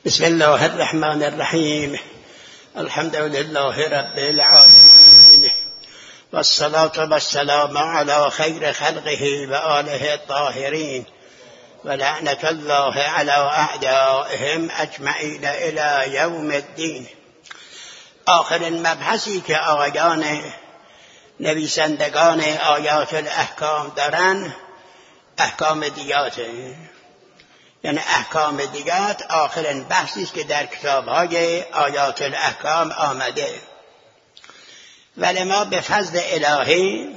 بسم الله الرحمن الرحیم. الحمد لله رب العالمین والصلاة والسلام علی خیر خلقه و آله الطاهرین و لعنة الله علی اعدائهم اجمعین الی یوم الدین. آخرین مبحثی که آقایان نویسندگان آیات الاحکام دارن احکام دیاته، یعنی احکام دیات آخرین بحثی است که در کتاب‌های آیات الاحکام آمده. ولی ما به فضل الهی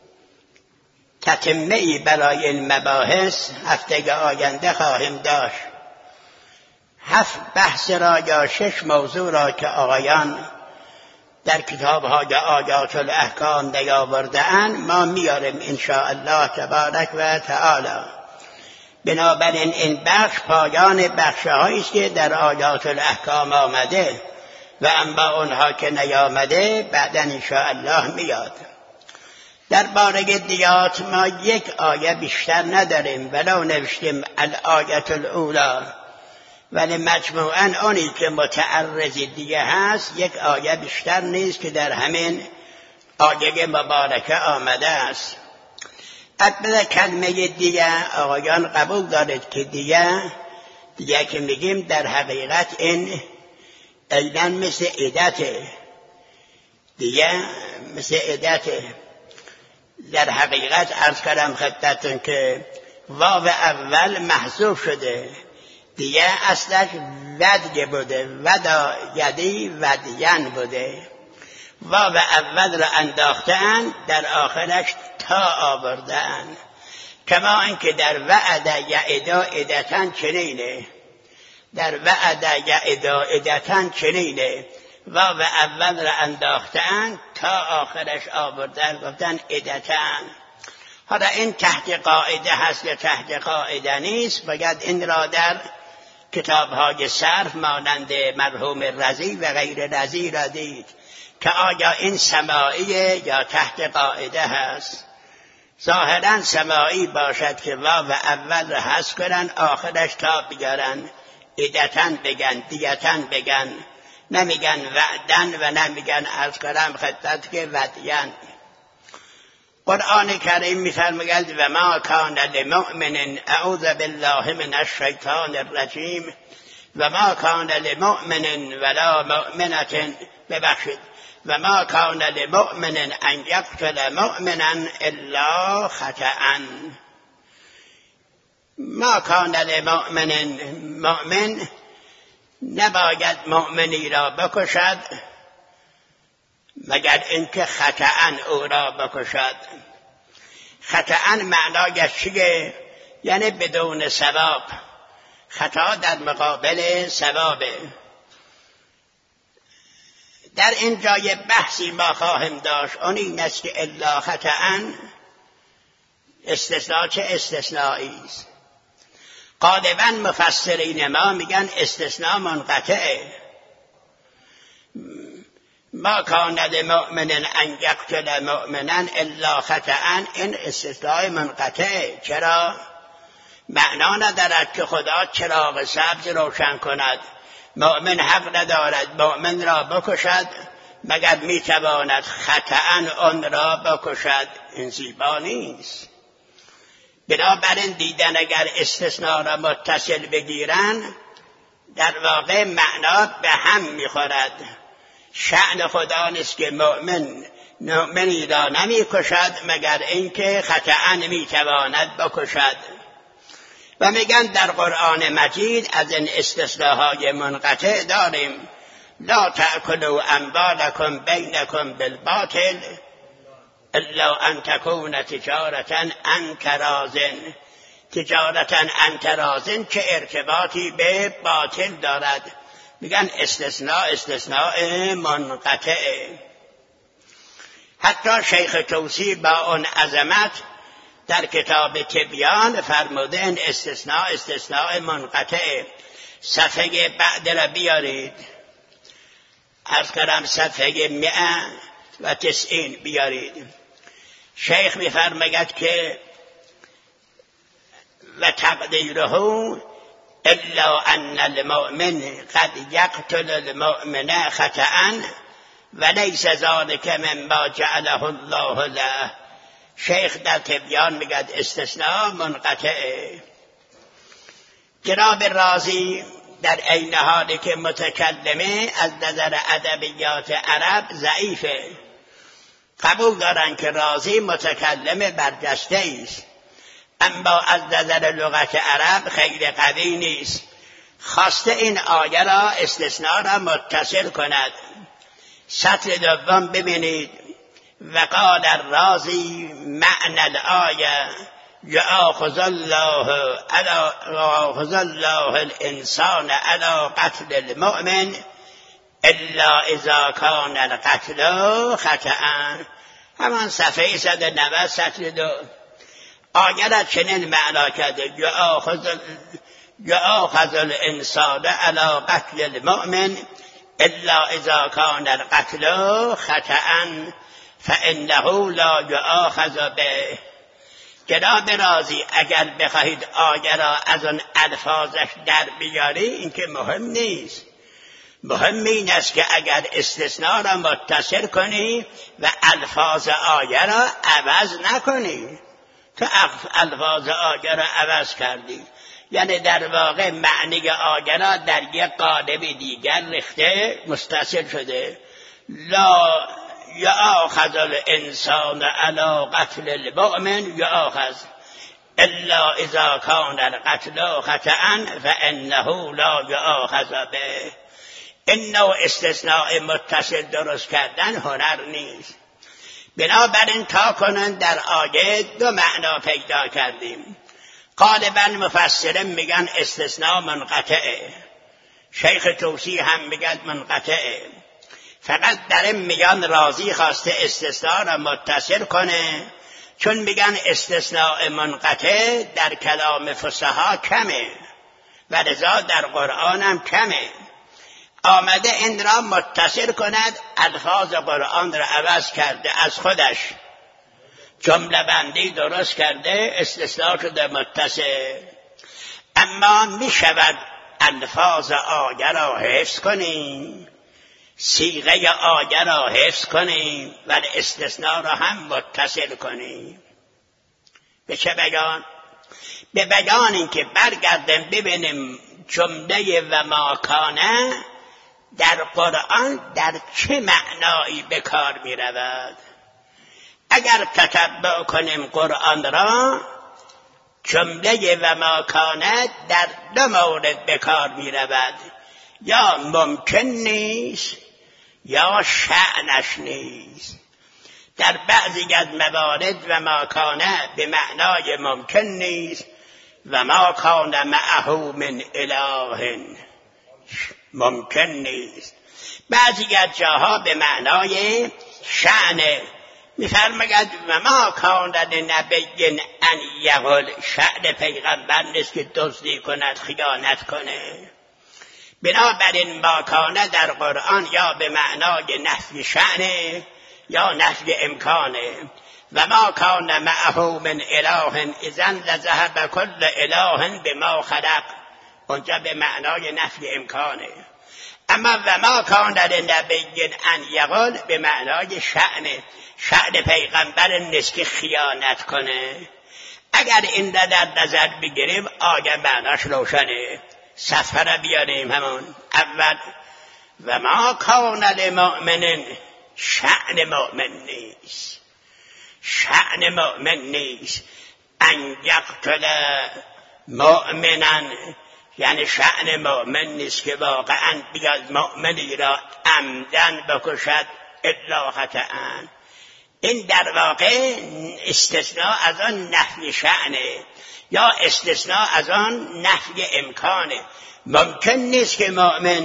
تتمه‌ای برای این مباحث هفته آینده خواهیم داشت. 7 بحث را یا 6 موضوع را که آقایان در کتاب‌های آیات الاحکام نیاورده‌اند ما میاریم ان شاء الله تبارک و تعالی. بنابراین این بخش پایان بخش‌هایی است که در آیات الاحکام آمده و اما اونها که نیامده بعداً ان شاء الله میاد. درباره دیات ما یک آیه بیشتر نداریم، ولو نوشتیم الآیه الاولی، ولی مجموعاً اونی که متعرض دیگه هست یک آیه بیشتر نیست که در همین آیه مبارکه آمده است. البته کلمه دیگه آقایان قبول دارید که دیگه که میگیم در حقیقت این اینا مثل عدته، دیگه مثل عدته. در حقیقت عرض کردم خدمتتون که واو اول محذوف شده، دیگه اصلش ودی بوده، ودا یدی ودین بوده. واو اول را انداختن در آخرش تا آوردن، کما اینکه در وعد یعدا عدتن چنینه، در وعد یعدا عدتن چنینه. واو اول را انداختن تا آخرش آوردن گفتن عدتن. حالا این تحت قاعده هست یا تحت قاعده نیست، باید این را در کتاب‌های صرف مانند مرحوم رضی و غیر رضی را دید که آیا این سماعی یا تحت قاعده هست. ظاهرا سماعی باشد که واو اول را حذف کنن آخرش تا بیارن، عدتن بگن دیتن بگن، نمیگن وعدن و نمیگن عرض کنم خدمت که ودین. قرآن کریم می‌فرماید و ما کان لمؤمن اعوذ بالله من الشیطان الرجیم و ما کان لمؤمن ولا مؤمنة ببخشید و ما کان لمؤمن ان یقتل مؤمنا الا خطأ. ما کان لمؤمن، مؤمن نباید مؤمنی را بکشد مگر اینکه خطأ او را بکشد. خطأ معنایش چیه؟ یعنی بدون ثواب. خطا در مقابل ثوابه. در این جای بحثی ما خواهیم داشت، اون این است که الا خطأ استثناء چه استثنایی است. غالباً مفسرین ما میگن استثناء منقطعه. ما کان لمؤمن ان یقتل مؤمنا الا خطأ، این استثناء منقطعه. چرا؟ معنا ندارد که خدا چراغ سبز روشن کند، مؤمن حق ندارد مؤمن را بکشد مگر میتواند خطأ آن را بکشد. این زیبا نیست. بنابراین دیدن اگر استثناء را متصل بگیرن در واقع معنا به هم میخورد. شأن خدا نیست که مؤمنی را نمیکشد مگر اینکه خطأ میتواند بکشد. و میگن در قرآن مجید از این استثناءهای منقطع داریم. لا تأکلوا اموالکم بینکم بالباطل الا ان تکون تجارة عن تراض. تجارة عن تراض چه ارتباطی به باطل دارد؟ میگن استثناء منقطعه. حتی شیخ توسی با اون عظمت در کتاب تبیان فرموده این استثناء منقطعه. صفحه بعد را بیارید، عرض کردم صفحه 190 بیارید. شیخ می‌فرماید که و تقدیره الا ان المؤمن قد یقتل المؤمن خطأ ولیس ذلک مما جعله الله له. شیخ در تبیان میگه استثناء منقطعه. جناب رازی در عین حالی که متکلمه از نظر ادبیات عرب ضعیفه، قبول دارن که رازی متکلم برجسته است، اما از نظر لغت عرب خیلی قوی نیست. خواسته این آیه را استثناء را متصل کند. سطر دوم ببینید: وقال الرازی معنى الآیه یأخذ الله الانسان علی قتل المؤمن الا اذا کان القتل خطأ. همان صفحه 190 سطر 2. آیه را چنین معنا کرده: یأخذ الانسان علی قتل المؤمن الا اذا کان القتل خطأ فانه لا یؤاخذ به. جناب رازی اگر بخواهید آیه را از آن الفاظش در بیاری این که مهم نیست. مهم این است که اگر استثناء را متصل کنی و الفاظ آیه را عوض نکنی. تو الفاظ آیه را عوض کردی، یعنی در واقع معنی آیه را در یک قالب دیگر ریخته مستصل شده. لا یأخذ الانسان علی قتل المؤمن یأخذ الا اذا کان القتل خطأ فانه لا یأخذ به. این نوع استثناء متصل درست کردن هنر نیست. بنابراین تا کنن در آیه دو معنا پیدا کردیم. غالبا مفسرین میگن استثناء منقطعه، شیخ توسی هم میگن منقطعه. فقط در این میگن رازی خواسته استثناء را متصل کنه، چون میگن استثناء منقطع در کلام فصحا کمه و لذا در قرآن هم کمه. آمده این را متصل کند، الفاظ قرآن را عوض کرده، از خودش جمله بندی درست کرده، استثناء شده متصل. اما می شود الفاظ آیه را حفظ کنیم، صیغه آیه را حفظ کنیم و استثناء را هم متصل کنیم. به چه بیان؟ به بیان این که برگردیم ببینیم جمله و ما کانه در قرآن در چه معنایی به کار می رود. اگر تتبع کنیم قرآن را، جمله و ما کانه در دو مورد به کار می رود: یا ممکن نیست یا شأنش نیست. در بعضی از موارد و ما کانه به معنای ممکن نیست و ما کان معه من اله ممکن نیست. بعضی از جاها به معنای شأن می‌فرماید و ما کان لنبی ان یقل. شأن پیغمبر نیست که دزدی کند، خیانت کنه. بنابراین ما کان در قرآن یا به معنای نفی شأن یا نفی امکانه. و ما کان معه من اله اذن لذهب کل اله بما خلق، اونجا به معنای نفی امکانه. اما و ما کان لنبی ان یقل به معنای شأن پیغمبر نیست که خیانت کنه. اگر این را در نظر بگیریم آیه معناش روشنه. صفحه را بیاریم همون اول: و ما کان لمؤمن. شأن مؤمن نیست، شأن مؤمن نیست ان یقتل مؤمنا، یعنی شأن مؤمن نیست که واقعا بیاد مؤمنی را عمدن بکشد الا خطأ. این در واقع استثناء از آن نفی شأنه یا استثناء از آن نفی امکانه. ممکن نیست که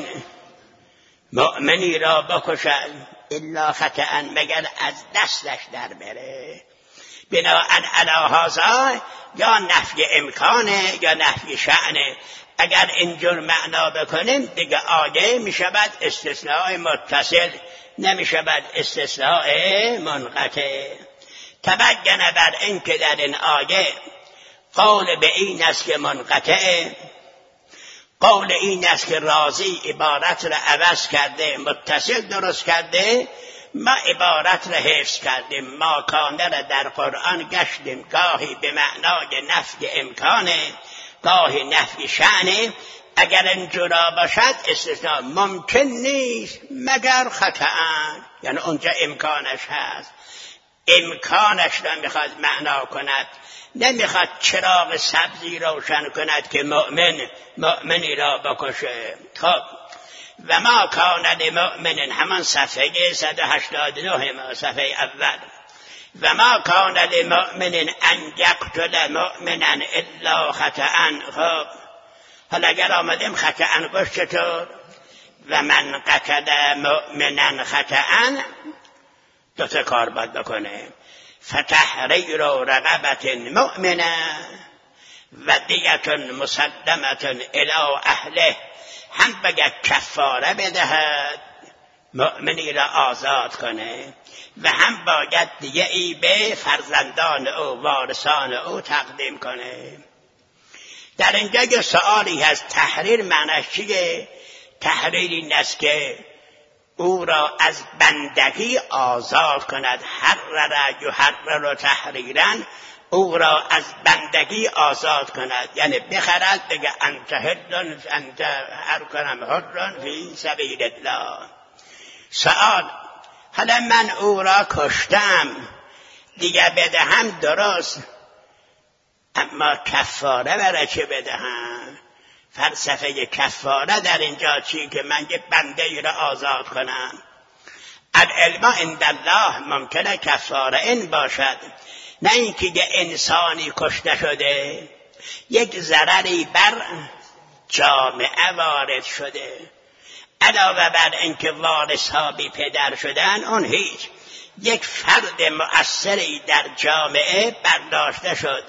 مؤمنی را بکشد الا خطأ، مگر از دستش در بره. بناهن علی هذا یا نفی امکانه یا نفی شأنه. اگر اینجور معنا بکنیم دیگه آیه می شود استثناء متصل، نمی شود استثناء منقطع. تبین بر این که در این آیه قول به این است که منقطع، قول این است که راضی عبارت را عوض کرده، متصل درست کرده، ما عبارت را حفظ کردیم. ما کانه را در قرآن گشتیم، گاهی به معنای نفی امکانه، گاهی نفی شأنه. اگر اینجورا باشد استثناء ممکن نیست مگر خطأن، یعنی اونجا امکانش هست. امکانش را میخواد معنا کند، نمیخواد چراغ سبزی روشن کند که مؤمنی را بکشه. خب و ما کان لمؤمن، همان صفحه 189 ما صفحه اول. و ما کان لمؤمن ان یقتل مؤمنا الا خطأ. خب حالا اگر آمدیم خطأ باش چطور؟ و من قتل مؤمنا خطأ، دو تا کار باید بکنه. فتحریر رقبة مؤمنة و دیت مسلمة الی اهله، هم بگه کفاره بدهد مؤمنی را آزاد کنه و هم باید دیگه ای به فرزندان او وارثان او تقدیم کنه. در اینجا یه سؤالی هست، تحریر معنیش چیه؟ تحریر این است که او را از بندگی آزاد کند. حرر یحرر تحریرا، او را از بندگی آزاد کند، یعنی بخرد بگه انت حر انت حر فی سبیل الله. سؤال، حالا من او را کشتم دیگه بدهم درست، اما کفاره برای چه بدهم؟ فلسفه کفاره در اینجا چی که من یه بنده ای را آزاد کنم؟ العلم عند الله ممکنه کفاره این باشد، نه اینکه یه انسانی کشته شده یک ضرری بر جامعه وارد شده، علاوه بر اینکه وارث‌ها بی پدر شدن، اون هیچ، یک فرد مؤثری در جامعه برداشته شد،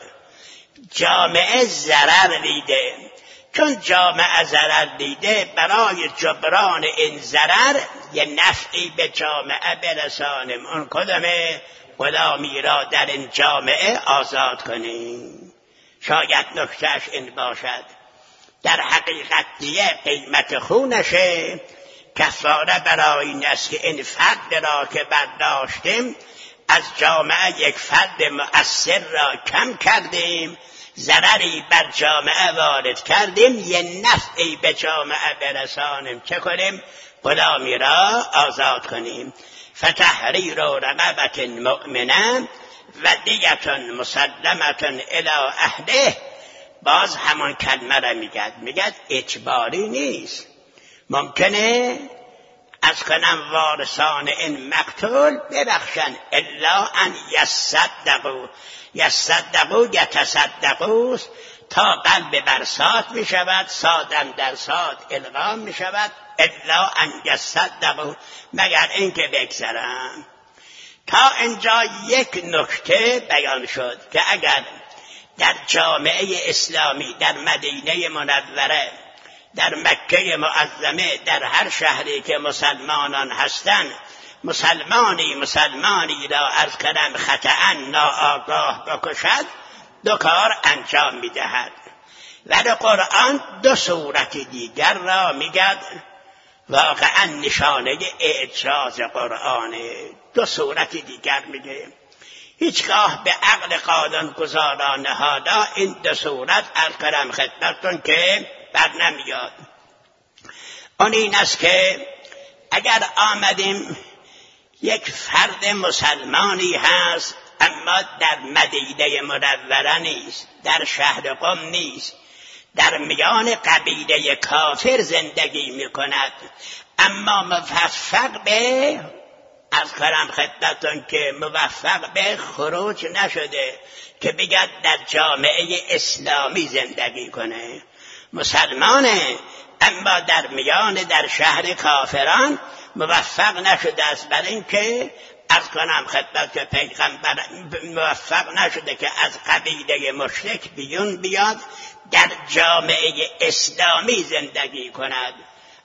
جامعه ضرر دیده. چون جامعه ضرر دیده، برای جبران این ضرر یه نفعی به جامعه برسانیم. اون کدامه؟ غلامی را در این جامعه آزاد کنیم. شاید نکتهش این باشد. در حقیقت دیگه قیمت خونشه. کفاره برای این است که این فرد را که برداشتیم از جامعه یک فرد مؤثر را کم کردیم، ضرری بر جامعه وارد کردیم، یه نفعی به جامعه برسانیم. چه کنیم؟ غلامی را آزاد کنیم. فتحریر رقبة مؤمنة و دیت مسلمة الی اهله. باز همان کلمه را میگد اجباری نیست. ممکنه از کنم وارثان این مقتول ببخشن، الا ان یصدقوا یتصدقوا، تا قلب بر صاد می شود، صادم در صاد الغام می شود، الا ان یصدقوا، مگر اینکه بگذرن. تا اینجا یک نکته بیان شد که اگر در جامعه اسلامی، در مدینه منوره، در مکه معظمه، در هر شهری که مسلمانان هستند، مسلمانی را از کلم خطأ ناآگاه بکشد، دو کار انجام می‌دهد. ولی قرآن دو صورت دیگر را میگد. واقعا نشانه اعجاز قرآنه. دو صورت دیگر میگه. هیچگاه به عقل قانونگذاران نهادا این دو صورت از کلم خدمتتون که بر نمیاد. اون این است که اگر آمدیم یک فرد مسلمانی هست اما در مدینه منوره نیست، در شهر قم نیست، در میان قبیله کافر زندگی میکند، اما موفق به از کلم خدمتون که موفق به خروج نشده که بگد در جامعه اسلامی زندگی کنه. مسلمانه اما در میان در شهر کافران موفق نشده است، برای اینکه از کنم خدمت پیغمبر موفق نشده که از قبیله مشرک بیون بیاد در جامعه اسلامی زندگی کند.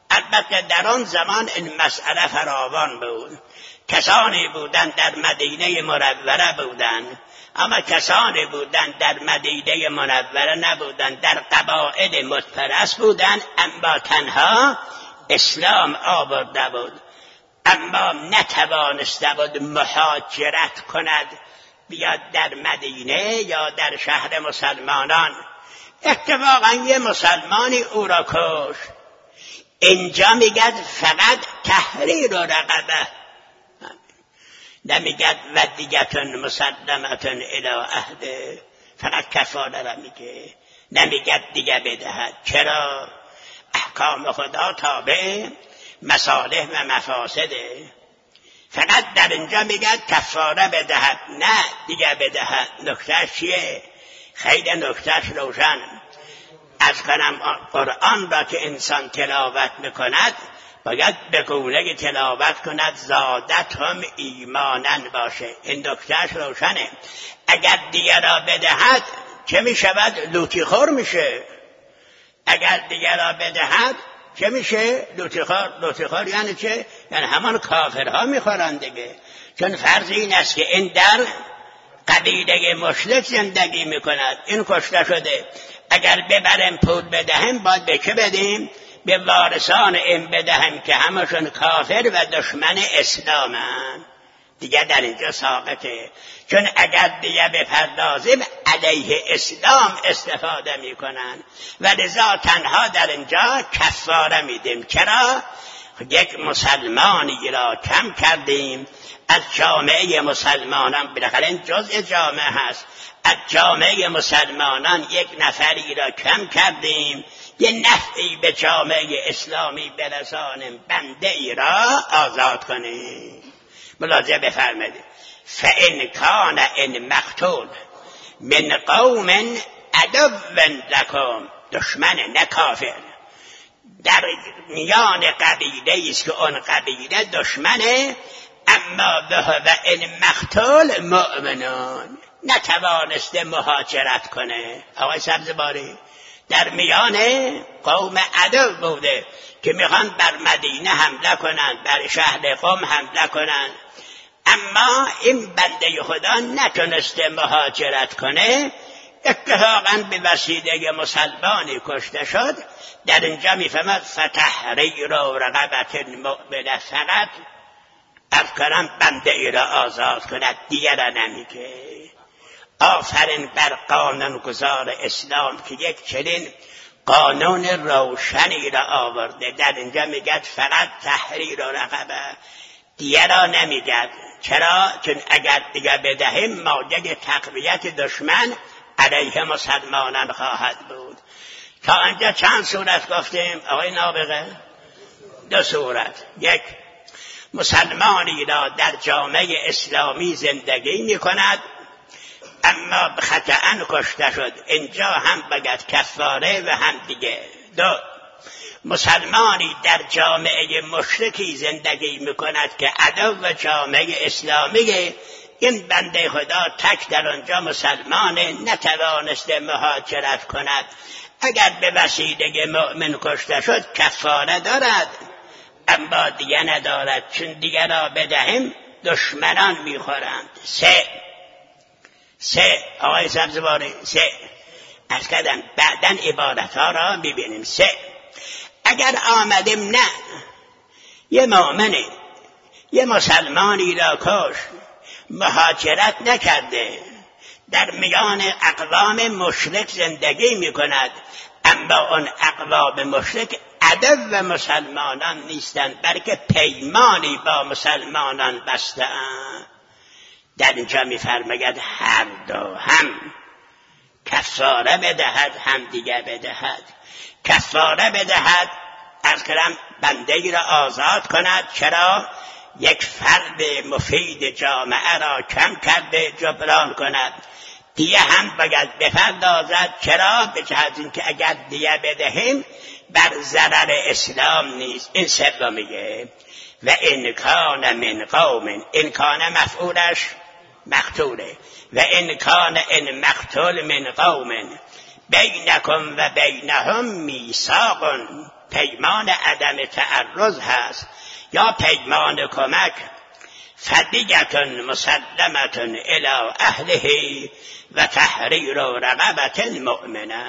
البته در آن زمان این مسئله فراوان بود. کسانی بودند در مدینه منوره بودند، اما کسانی بودند در مدینه منوره نبودند، در قبایل متپرست بودند، اما تنها اسلام آورده بود، اما نتوانسته بود مهاجرت کند بیاد در مدینه یا در شهر مسلمانان. اتفاقا یه مسلمانی او را کشت. اینجا میگد فقط تحریر و رقبه، نمیگد ودیتون مسلمتون الی عهده، فقط کفاره را میگه، نمیگد دیگه بدهد. چرا؟ احکام خدا تابع مصالح و مفاسده. فقط در اینجا میگد کفاره بدهد، نه دیگه بدهد. نکتهش چیه؟ خیلی نکتهش روشن. از کنم قرآن را که انسان تلاوت میکند باید به گونه تلاوت کند زادت هم ایمانن باشه. این نکتهش روشنه. اگر دیگه را بدهد چه میشود؟ لوتی خور میشه. اگر دیگه را بدهد چه میشه؟ لوتی خور یعنی چه؟ یعنی همان کافرها میخورند دیگه. چون فرض این است که این در قبیله مشرک زندگی میکند، این کشته شده، اگر ببریم پول بدهیم باید به چه بدیم؟ به وارثان این بدهیم که همشون کافر و دشمن اسلامن. دیگه در اینجا ساقطه. چون اگر دیگه بپردازیم علیه اسلام استفاده میکنن و لذا تنها در اینجا کفاره میدیم. چرا؟ یک مسلمانی را کم کردیم از جامعه مسلمانان، بالاخره این جزء جامعه هست، از جامعه مسلمانان یک نفری را کم کردیم، یه نفعی به جامعه اسلامی برسانیم، بنده ای را آزاد کنیم. ملاحظه بفرمایید. فإن کان ان مقتول من قوم عدو لکم، دشمن نه کافر، در میان قبیله است که اون قبیله دشمنه، اما به و ان مقتول مؤمنون، نتوانسته مهاجرت کنه. آقای سبزواری در میان قوم عدو بوده که میخوان بر مدینه حمله کنند، بر شهر قم حمله کنند، اما این بنده خدا نتونسته مهاجرت کنه، اتفاقا به وسیله مسلمانی کشته شد. در اینجا میفهمد فتحریر و رقبت مؤمنه، فقط از کنم بنده ای را آزاد کند، دیگر را نمیگه. آفرین بر قانونگذار اسلام که یک چنین قانون روشنی را آورده. در اینجا میگه فقط تحریر و رقبه، دیگر را نمیگه. چرا؟ چون اگر دیگر بدهیم موجب تقویت دشمن علیه مسلمانان خواهد بود. تا اینجا چند صورت گفتیم آقای نابغه؟ 2 صورت. یک، مسلمانی را در جامعه اسلامی زندگی می کند اما خطأً کشته شد، اینجا هم باید کفاره و هم دیگه. 2، مسلمانی در جامعه مشرکی زندگی می کند که عدو جامعه اسلامیه، این بنده خدا تک در آنجا مسلمانه، نتوانسته مهاجرت کند، اگر به وسیله مؤمن کشته شد کفاره دارد، اما دیگه ندارد، چون دیگه را بدهیم دشمنان میخورند. 3 آقای سبزواری 3 از کردم بعدن عبارتها را ببینیم. 3 اگر آمدیم نه یه مؤمنه یه مسلمانی را کش، مهاجرت نکرده، در میان اقوام مشرک زندگی میکند، اما اون اقوام مشرک عدو مسلمانان نیستند، بلکه پیمانی با مسلمانان بسته‌اند. در اینجا میفرماید هر دو، هم کفاره بدهد هم دیگه بدهد. کفاره بدهد از کلام بنده ای را آزاد کند. چرا؟ یک فرد مفید جامعه را کم کرده، جبران کند. دیگه هم باید بپردازد. چرا؟ به جهت اینکه اگر دیگه بدهیم بر ضرر اسلام نیست. این سومیه. و ان کان من قوم، این کان مفعولش مقتوله، و ان کان ان مقتول من قوم، بینکم و بینهم میثاق، پیمان عدم تعرض هست یا پیمان کمک. فدیة مسلمة الی اهله و تحریر رقبة مؤمنه.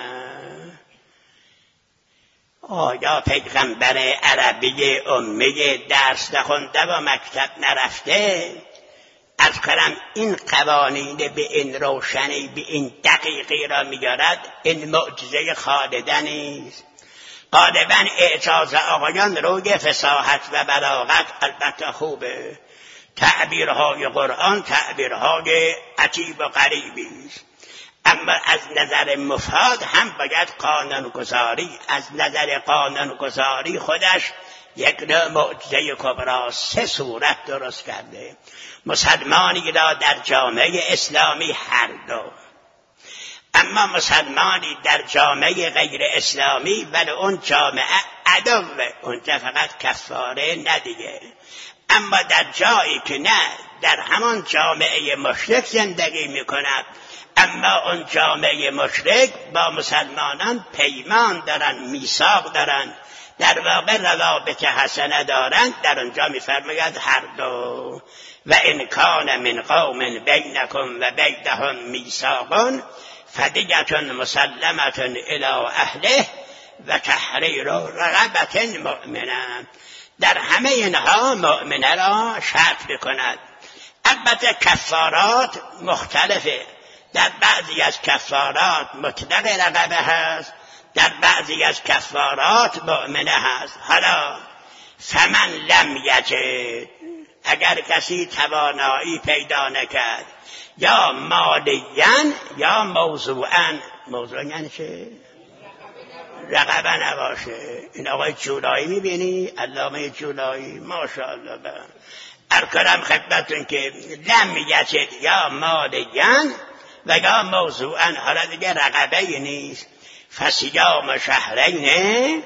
آیا پیغمبر عربی امی درس نخونده و مکتب نرفته از کنم این قوانین به این روشنی به این دقیقی را می‌گرد؟ این معجزه خالده نیست. غالباً اعجاز آقایان روی فصاحت و بلاغت البته خوبه، تعبیرهای قرآن تعبیرهای عجیب و غریبی است، اما از نظر مفاد هم باید قانونگذاری، از نظر قانونگذاری خودش یک نوع معجزه کبری. 3 صورت درست کرده مسلمانی را در جامعه اسلامی هر دو، اما مسلمانی در جامعه غیر اسلامی ولی اون جامعه عدوه، اونجا فقط کفاره ندیگه. اما در جایی که نه، در همان جامعه مشرک زندگی میکند، اما اون جامعه مشرک با مسلمانان پیمان دارن، میثاق دارن، در واقع روابط حسنه دارند، در اونجا میفرماید هر دو. و ان کان من قوم بینکم و بینهم میثاق فدیة مسلمة الی اهله و تحریر رقبة مؤمنه. در همه اینها مؤمنه را شرط بکند. البته کفارات مختلفه، در بعضی از کفارات مطلق رقبه هست، در بعضی از کفارات مؤمنه هست. حالا فمن لم یجد، اگر کسی توانایی پیدا نکرد، یا مالیاً یا موضوعاً. موضوع یعنی چه؟ رقبه نباشه. این آقای جولایی میبینی؟ علامه جولایی ماشاءالله. ارکرم خدمتون که لم یجد یا مالیاً و یا موضوعاً، حالا دیگه رقبه نیست. فصیام شهرین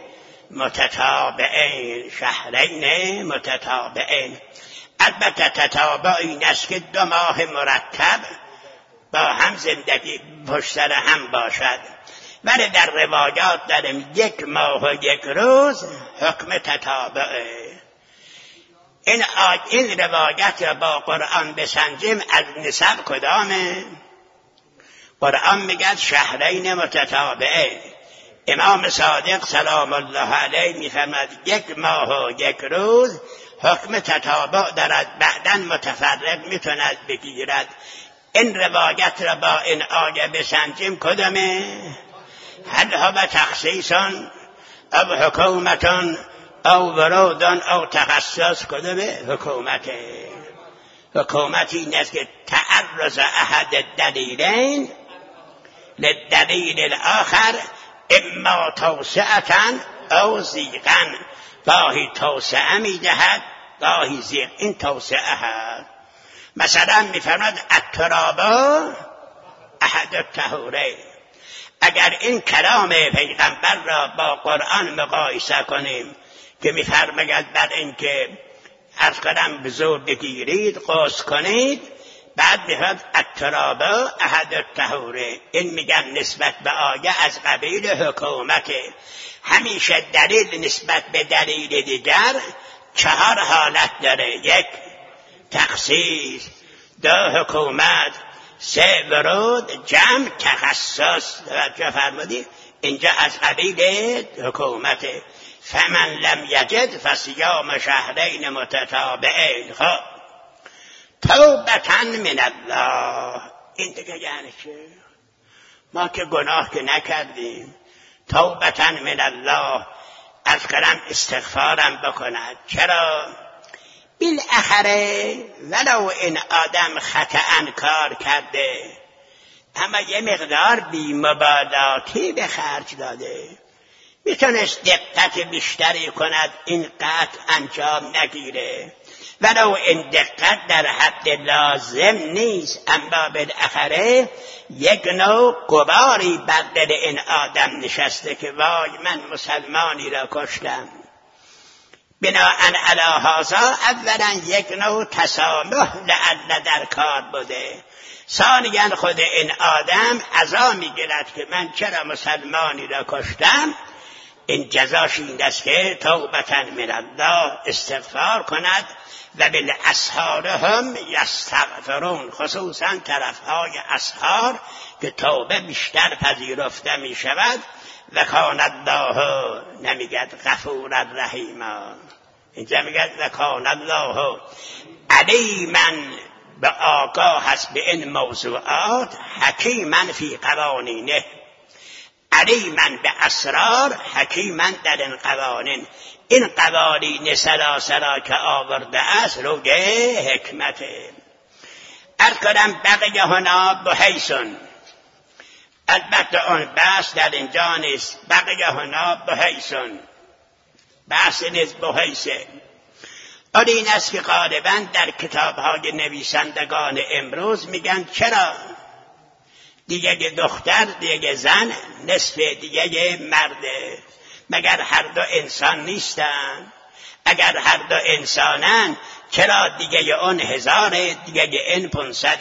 متتابعین، شهرین متتابعین. البته تتابع این است که 2 ماه مرتب با هم زندگی پشت سر هم باشد، ولی در روایات داریم 1 ماه و 1 روز حکم تتابعه. این روایت را با قرآن بسنجیم از نسب کدامه؟ قرآن میگه شهرین متتابعه. امام صادق سلام الله علیه میفرماید 1 ماه و 1 روز حکم تتابع دارد، بعداً متفرق میتوند بگیرد. این روایت را با این آیه بسنجیم کدامه؟ هل هو تخصیصان او حکومتان او ورودان او تخصص؟ کدامه؟ حکومتی این است که تعرض احد الدلیلین للدلیل الاخر اما توسعة او ضیقا. گاهی توسعه میدهد گاهی ضیق. این توسعه هست. مثلا میفرماد التراب احد الطهورین. اگر این کلام پیغمبر را با قرآن مقایسه کنیم که میفرماید بر این که از قدم بزور بگیرید غسل کنید، بعد میفرماد التراب احد الطهورین. این میگن نسبت به آیه از قبیل حکومت. همیشه دلیل نسبت به دلیل دیگر 4 حالت داره: 1 تخصیص، 2 حکومت، 3 ورود، جمع تخصص. توجه فرمودید؟ اینجا از قبیل حکومت. فمن لم یجد فصیام شهرین متتابعین. خب توبة من الله. این دیگه یعنی چه؟ ما که گناه که نکردیم، توبة من الله از قلم استغفارم بکند. چرا؟ بالاخره ولو این آدم خطأ کار کرده، اما یه مقدار بی‌مبالاتی به خرج داده، میتونست دقت بیشتری کند، این قطع انجام نگیره. ولو این دقت در حد لازم نیست، اما بالاخره یک نوع غباری بر دل این آدم نشسته که وای من مسلمانی را کشتم. بناءً علی هذا اولا یک نوع تسامح لعل در کار بوده، ثانیاً خود این آدم عزا میگیرد که من چرا مسلمانی را کشتم، این جزاش این است که توبة من الله استغفار کند و بالاسحار هم یستغفرون، خصوصا طرفهای اسحار که توبه بیشتر پذیرفته می شود. و کان الله نمیگد غفور رحیما، اینجا میگد و کان الله علیما، به آگاه هست به این موضوعات، حکیما فی قوانینه، علیما به اسرار، حکیما در این قوانین. این قوانین سلاسلا که آورده است روی حکمته. ارکنم بقیه هنا بحیثون، البته اون بحث در اینجا نیست، بقیه هنا بحیثون، بحث نیست بحیثه. اور این است که غالبا در کتاب‌های نویسندگان امروز میگن چرا دیگه دختر دیگه زن نصف دیگه مرده، مگر هر دو انسان نیستن؟ اگر هر دو انسانن چرا دیگه اون 1000 دیگه این 500؟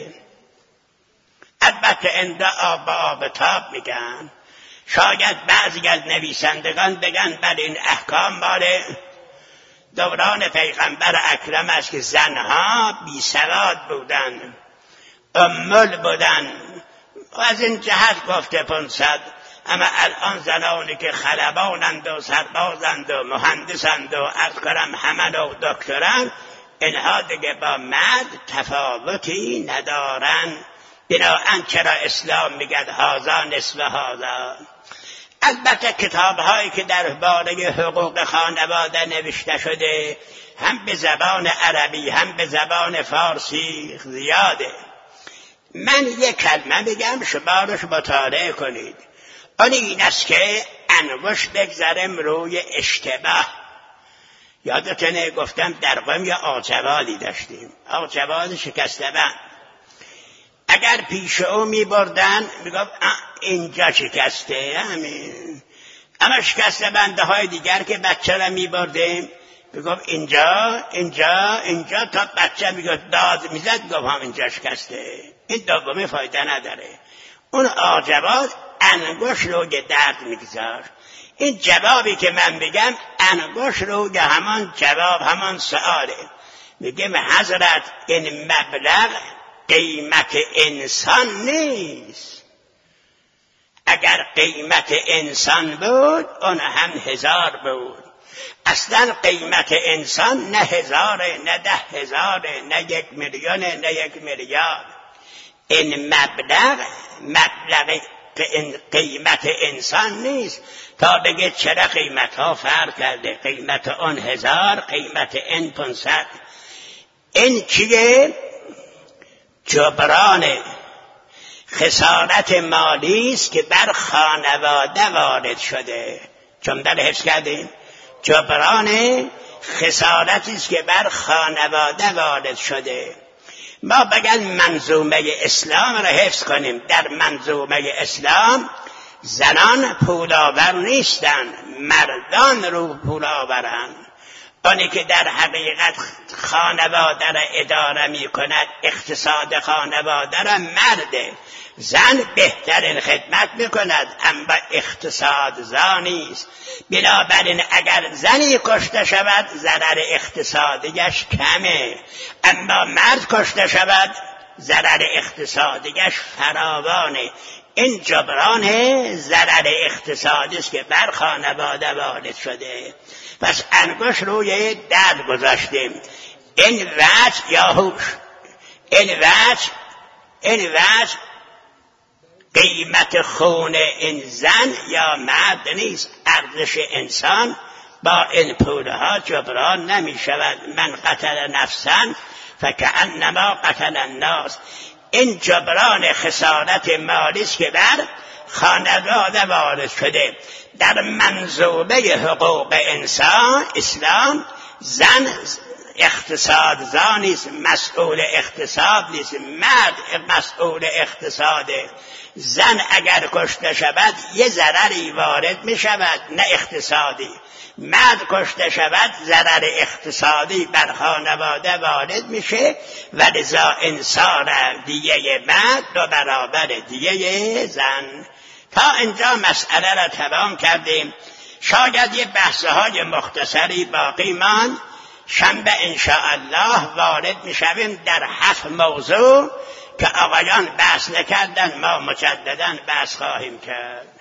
البته این آب تاب میگن، شاید بعضی از نویسندگان بگن بر این احکام مال دوران پیغمبر اکرم است که زنها بی سواد بودن، امول بودن، و از این جهت گفته 500. اما الان زنانی که خلبانند و سربازند و مهندسند و عرض کنم حمل و دکترند، اینها دیگه با مرد تفاوتی ندارن. بنابراین چرا اسلام میگه هذا نصف هذا؟ البته کتاب هایی که در باره حقوق خانواده نوشته شده هم به زبان عربی هم به زبان فارسی زیاده. من یک کلمه بگم شما روش مطالعه کنید. آن این است که انگشت بگذارم روی اشتباه. یادتونه گفتم در قم یه آجوالی داشتیم، آجوال شکسته بند. اگر پیش او می بردن می گفت اینجا شکسته، همین. اما شکسته بنده های دیگر که بچه را می بردیم می گفت اینجا اینجا اینجا، تا بچه می گفت داد می زد گفت هم اینجا شکسته. این دومی فایده نداره. اون آجوال انگشت روی درد میگذار. این جوابی که من بگم انگشت روی همان جواب همان سؤاله. میگم حضرت این مبلغ قیمت انسان نیست. اگر قیمت انسان بود اون هم 1000 بود. اصلا قیمت انسان نه 1000 نه 10,000 نه 1,000,000 نه 1,000,000. این مبلغ قیمت انسان نیست تا بگه چرا قیمت ها فرق کرده، قیمت اون 1000 قیمت این 500. این چیه؟ جبران خسارت مالی است که بر خانواده وارد شده. چون در حفظ کردیم جبران خسارتی است که بر خانواده وارد شده. ما بگن منظومه اسلام را حفظ کنیم. در منظومه اسلام زنان پولآور نیستن، مردان رو پولآورن. آنی که در حقیقت خانواده را اداره می کند، اقتصاد خانواده را مرده. زن بهترین خدمت میکند اما اقتصاد زانی است. بنابراین اگر زنی کشته شود ضرر اقتصادیش کمه، اما مرد کشته شود ضرر اقتصادیش فراوانه. این جبران ضرر اقتصادی است که بر خانواده وارد شده. پس انگشت روی درد گذاشتیم. این وجه یا هوش، این وجه قیمت خون این زن یا مرد نیست. ارزش انسان با این پولها جبران نمی شود. من قتل نفسا فکأنما قتل الناس. این جبران خسارت مالی است که بر خانواده وارد شده. در منظومه حقوق انسان اسلام زن اقتصادزا نیست، مسئول اقتصاد نیست. مرد مسئول اقتصاده. زن اگر کشته شود یه ضرری وارد می شود، نه اقتصادی. مرد کشته شود ضرر اقتصادی بر خانواده وارد میشه و لذا انصار دیه مرد دو برابر دیه زن. تا اینجا مسئله را تمام کردیم. شاید یه بحث‌های مختصری باقی ماند. شنبه انشاءالله وارد میشویم در 7 موضوع که آقایان بحث نکردن، ما مجدداً بحث خواهیم کرد.